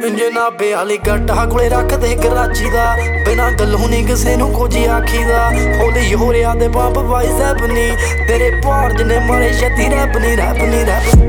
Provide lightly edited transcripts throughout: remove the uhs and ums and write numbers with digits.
ਜਨਾਬੇ ਵਾਲੀ ਗੱਟਾ ਕੋਲੇ ਰੱਖਦੇ ਕਰਾਚੀ ਦਾ ਬਿਨਾਂ ਗੱਲੋਂ ਨਹੀਂ ਕਿਸੇ ਨੂੰ ਕੁਝ ਆਖੀਦਾ ਫੋਲੀ ਹੋ ਰਿਆ ਦੇ ਪੰਪ ਵਾਈ ਸੈਬ ਨੀ ਤੇਰੇ ਭਾਰ ਜਨੇ ਮਾਰੇ ਛੱਤੀ ਰੱਬ ਨੀ ਰੱਬ ਨੀ ਰੱਬ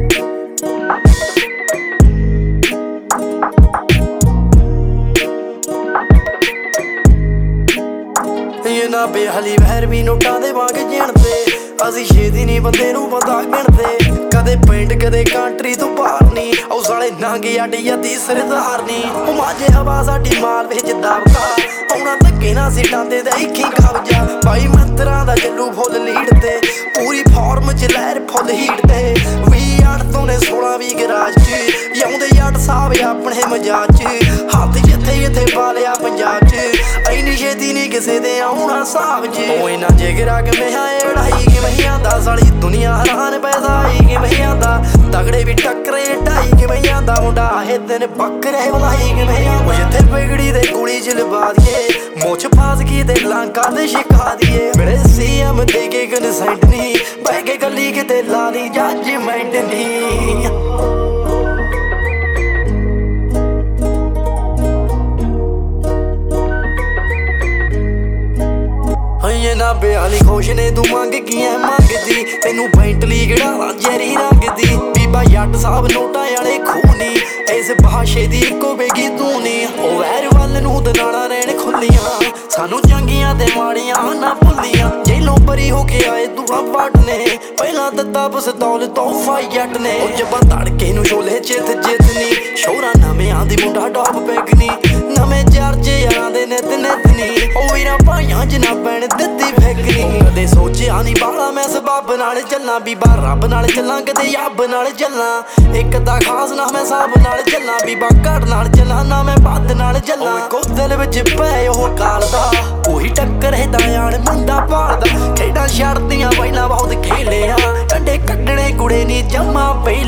ਜਨਾਬੇ ਵਾਲੀ ਵਹਿਰ ਵੀ ਨੋਟਾਂ ਦੇ ਵਾਂਗ ਜਿਣਦੇ ਅਸੀਂ ਛੇਤੀ ਨੀ ਬੰਦੇ ਨੂੰ ਬੰਦਾ ਗਿਣਦੇ ਕਦੇ ਪਿੰਡ ਕਦੇ ਕੰਟਰੀ ਤੋਂ ਬਾਹਰ ਨੀ ਉਹ ਸਾਲੇ ਨਾਂਗੇ ਅੱਡੀ ਅੱਧੀ ਸਰਦਾਰ ਨੀ ਉਹ ਮਾਝੇ ਹਵਾ ਸਾਡੀ ਮਾਲ ਵਿੱਚ ਦਬਦਾ ਆਉਣਾ ਧੱਕੇ ਨਾ ਸੀਟਾਂ ਤੇ ਦੇਖੀ ਕਬਜਾ ਬਾਈ ਮੰਤਰਾਂ ਦਾ ਚੱਲੂ ਫੁੱਲ ਲੀਡ ਤੇ ਪੂਰੀ ਫਾਰਮ ਚ ਲਹਿਰ ਫੁੱਲ ਹੀਟ ਤੇ 20 ਤੋਂ ਨੇ 16 ਵੀ ਗਰਾਜ ਚ ਆਉਂਦੇ ਯਾਰ ਸਾਹਿਬ ਆਪਣੇ ਮਜਾਜ ਚ ਹੱਥ ਜਿੱਥੇ ਜਿੱਥੇ ਪਾ ਲਿਆ ਪੰਜਾਬ ਚ ਐਨੀ ਛੇਤੀ ਨੀ ਕਿਸੇ ਦੇ ਆਉਣਾ ਸਾਬ ਚ ਉਹ ਇਹਨਾਂ ਜਿਗਰਾ ਕਿਵੇਂ ਆਏ ਢਾਈ ਕਿਵੇਂ ਆਂਦਾ ਸਾਲੀ ਦੁਨੀਆ ਹੈਰਾਨ ਪੈਸਾ ਹੀ ਕਿਵੇਂ ਆਂਦਾ ਤਗੜੇ ਵੀ ਟੱਕਰੇ ਢਾਈ ਕਿਵੇਂ ਆਂਦਾ ਮੁੰਡਾ ਇਹ ਦਿਨ ਬੱਕਰੇ ਵਲਾਈ ਕਿਵੇਂ ਆਂਦਾ ਜਿੱਥੇ ਵਿਗੜੀ ਦੇ ਕੁੜੀ ਚ ਲਵਾ ਦੀਏ ਮੁੱਛ ਫਾਸ ਕੀ ਤੇ ਲਾਂਕਾ ਤੇ ਛਿਕਾ ਦੀਏ ਮੇਰੇ ਸੀਐਮ ਦੇ ਕੇ ਕਨਸੈਂਟ ਨੀ ਬਹਿ ਕੇ ਗੱਲੀ ਕਿਤੇ ਲਾ ਲਈ ਜੱਜਮੈਂਟ ਨੀ ਜਨਾਬੇ ਵਾਲੀ ਖੁਸ਼ ਨੇ ਤੂੰ ਮੰਗ ਕੀ ਐ ਮੰਗਦੀ ਤੈਨੂੰ ਬੈਂਟਲੀ ਗੜਾ ਜੈਰੀ ਰੰਗ ਦੀ ਬੀਬਾ ਜੱਟ ਸਾਹਿਬ ਨੋਟਾਂ ਵਾਲੇ ਖੂਨੀ ਇਸ ਬਾਸ਼ੇ ਦੀ ਇੱਕੋ ਬੇਗੀ ਤੂੰ ਨੀ ਉਹ ਵੈਰ ਵੱਲ ਨੂੰ ਦਨਾਣਾ ਰਹਿਣ ਖੁੱਲੀਆਂ ਸਾਨੂੰ ਚੰਗੀਆਂ ਤੇ ਮਾੜੀਆਂ ਨਾ ਭੁੱਲੀਆਂ ਜੇਲੋਂ ਪਰੀ ਹੋ ਕੇ ਆਏ ਦੂਆ ਪੱਟ ਨੇ ਪਹਿਲਾਂ ਦਿੱਤਾ ਪਸਤੌਲ ਤੋਹਫਾ ਜੱਟ ਨੇ ਉਹ ਜੱਬਾਂ ਧੜਕੇ ਨੂੰ ਛੋਲੇ ਚਿੱਤ ਜਿੱਤਨੀ ਸ਼ੋਰਾ ਨਵਿਆਂ ਦੀ ਮੁੰਡਾ ਟੌਪ ਪੈਗਨੀ ਨਵੇਂ ਚਰਚੇ ਯਾਰਾਂ ਦੇ ਨਿਤ ਨਿਤ ਨੀ ਉਹ ਵੀਰਾਂ ਭਾਈਆਂ ਜਿਨਾ ਪੈਣ ਦਿੱਤੀ ਫੈਕਨੀ ਕਦੇ ਸੋਚਿਆ ਨੀ ਬਾਲਾ ਮੈਂ ਸਬੱਬ ਨਾਲ ਚੱਲਾਂ ਬੀਬਾ ਰੱਬ ਨਾਲ ਚੱਲਾਂ ਕਦੇ ਯੱਬ ਨਾਲ ਚੱਲਾਂ ਇੱਕ ਦਾ ਖਾਸ ਨਾ ਮੈਂ ਸਭ ਨਾਲ ਚੱਲਾਂ ਬੀਬਾ ਘੜ ਨਾਲ ਚੱਲਾਂ ਨਾ ਮੈਂ ਬੱਦ ਨਾਲ ਚੱਲਾਂ ਇੱਕੋ ਦਿਲ ਵਿੱਚ ਪਏ ਉਹ ਕਾਲ ਦਾ ਉਹੀ ਟੱਕਰ ਹੈ ਦਾਇਆਣ ਮੁੰਡਾ ਭਾਲਦਾ ਖੇਡਾਂ ਛੱਡਦੀਆਂ ਪਹਿਲਾਂ ਬਹੁਤ ਖੇਲਿਆ ਕੰਡੇ ਕੱਢਣੇ ਕੁੜੇ ਨੀ ਜੰਮਾ ਪਈ